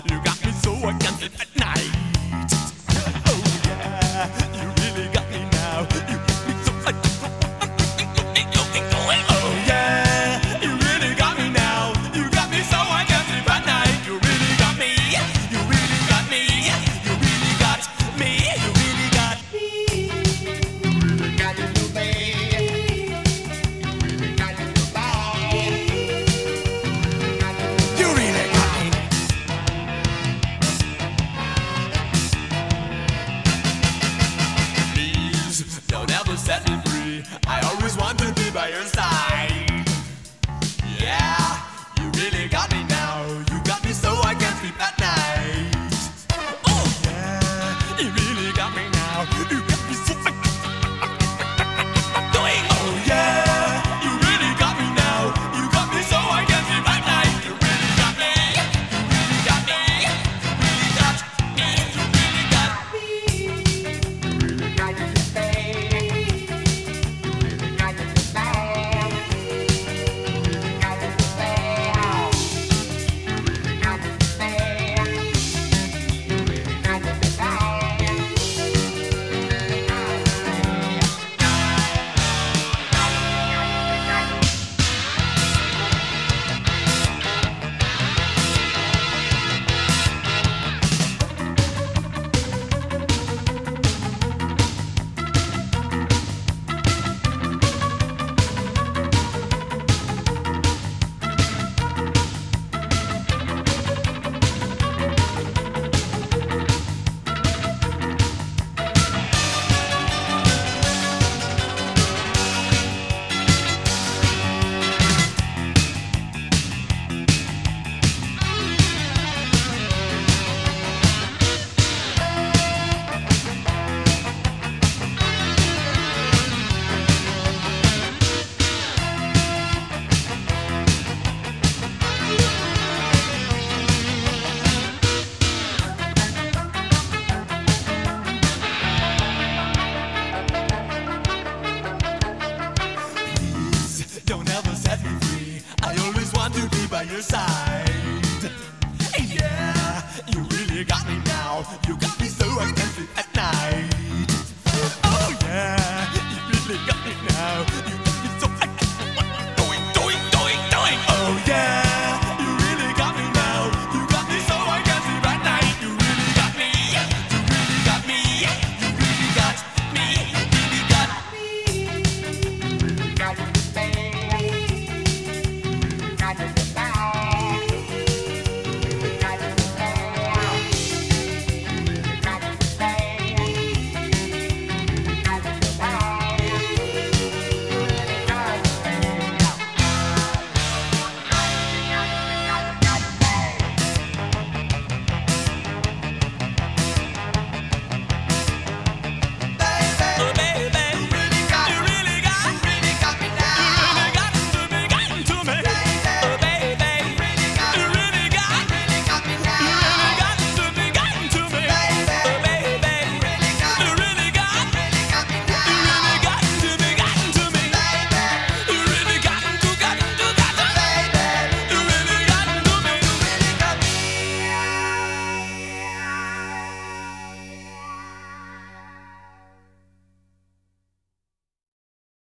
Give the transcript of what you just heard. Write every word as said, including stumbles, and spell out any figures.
You got me so I can't sleep at night. Oh yeah, you really got me now. You got me so I oh yeah, you really got me now. You got me so I can't sleep at night. You really got me. You really got me. You really got me. You really got me. You really got me, baby. You really got me, baby. You really got me. Please don't ever set me free. I always want to be by your side. Yeah, you really got me now. You got me so I can't sleep at night. Oh yeah, you really got me now. You got me so I doing. Oh yeah, you really got me now. You got me so I can't sleep at night. You really got me. You really got me. You really got me. You really got me. You really got me, baby. You really got me, baby. You really got me, baby. You really got me, baby. You really got me, please don't ever set me free. I always want to be by your side. Yeah, you really got me now. You got